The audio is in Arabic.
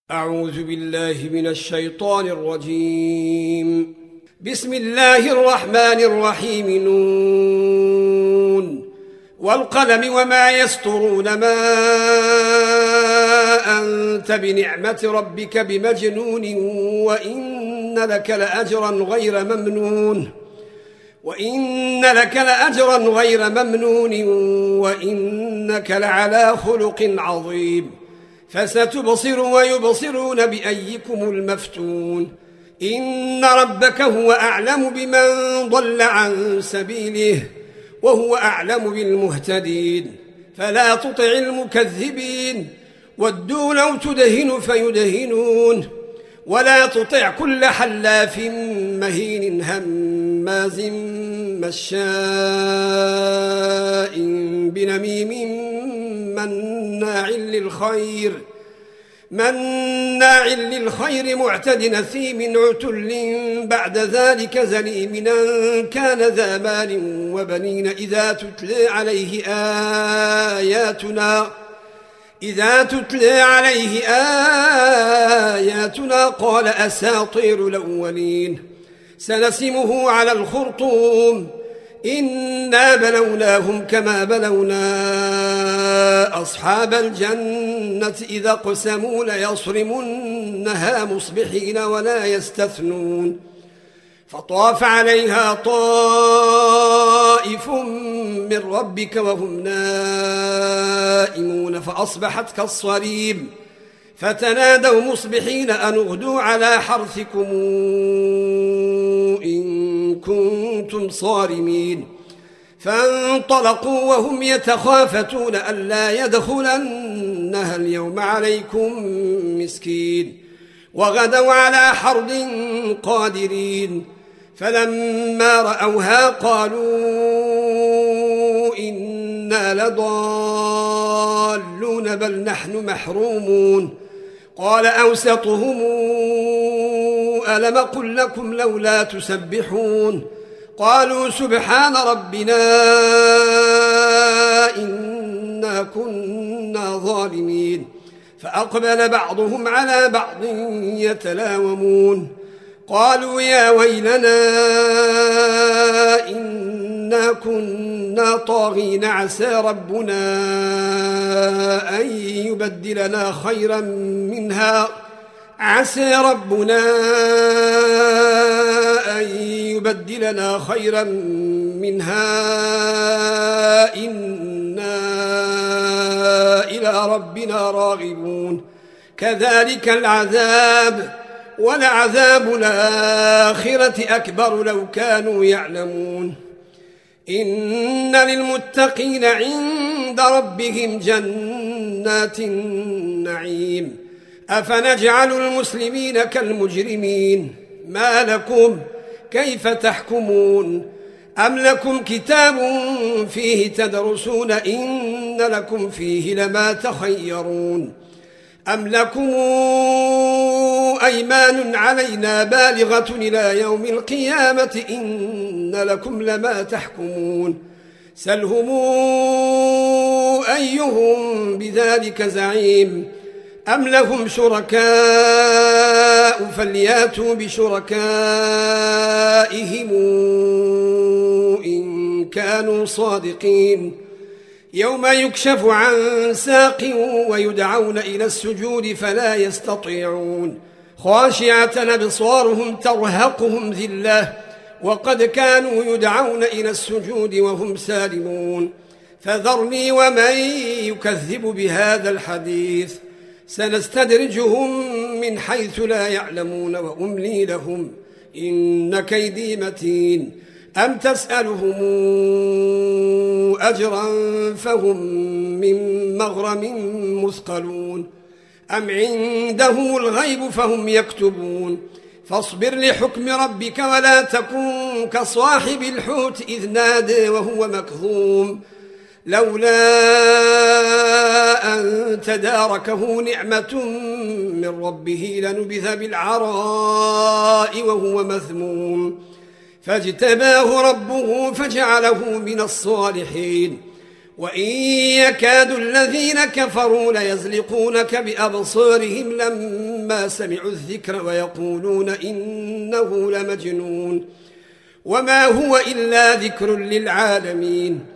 أعوذ بالله من الشيطان الرجيم. بسم الله الرحمن الرحيم. نون والقلم وما يسطرون، ما أنت بنعمة ربك بمجنون، وإن لك لأجرا غير ممنون، وإنك لعلى خلق عظيم. فستبصر ويبصرون بأيكم المفتون. إن ربك هو أعلم بمن ضل عن سبيله وهو أعلم بالمهتدين. فلا تطع المكذبين، ودوا لو تدهن فيدهنون. ولا تطع كل حلاف مهين هماز مشاء بنميم مناع للخير معتد نثيم عتل بعد ذلك زليم أن كان ذا مال وبنين. إذا تتلى عليه آياتنا قال أساطير الأولين. سنسمه على الخرطوم. إنا بلوناهم كما بلونا أصحاب الجنة إذا اقسموا ليصرمنها مصبحين ولا يستثنون. فطاف عليها طائف من ربك وهم نائمون فأصبحت كالصريم. فتنادوا مصبحين أن اغدوا على حرثكم إن كنتم صارمين. فانطلقوا وهم يتخافتون ألا يدخلنها اليوم عليكم مسكين. وغدوا على حرد قادرين. فلما رأوها قالوا إنا لضالون بل نحن محرومون. قال أوسطهم ألم قل لكم لولا تسبحون. قالوا سبحان ربنا إنا كنا ظالمين. فأقبل بعضهم على بعض يتلاومون. قالوا يا ويلنا إنا كنا طاغين عسى ربنا أن يبدلنا خيرا منها إنا إلى ربنا راغبون. كذلك العذاب ولعذاب الآخرة أكبر لو كانوا يعلمون. إن للمتقين عند ربهم جنات النعيم. أفنجعل المسلمين كالمجرمين؟ ما لكم كيف تحكمون؟ أم لكم كتاب فيه تدرسون إن لكم فيه لما تخيرون؟ أم لكم أيمان علينا بالغة إلى يوم القيامة إن لكم لما تحكمون؟ سلهم أيهم بذلك زعيم. أم لهم شركاء فلياتوا بشركائهم إن كانوا صادقين. يوم يكشف عن ساق ويدعون إلى السجود فلا يستطيعون. خاشعة أبصارهم ترهقهم ذلة وقد كانوا يدعون إلى السجود وهم سالمون. فذرني ومن يكذب بهذا الحديث سنستدرجهم من حيث لا يعلمون وأملي لهم إن كيدي متين. أم تسألهم أجرا فهم من مغرم مثقلون، أم عندهم الغيب فهم يكتبون. فاصبر لحكم ربك ولا تكن كصاحب الحوت إذ نادى وهو مكظوم. لولا أن تداركه نعمة من ربه لنبذ بالعراء وهو مذموم. فاجتباه ربه فجعله من الصالحين. وإن يكاد الذين كفروا ليزلقونك بأبصارهم لما سمعوا الذكر ويقولون إنه لمجنون وما هو إلا ذكر للعالمين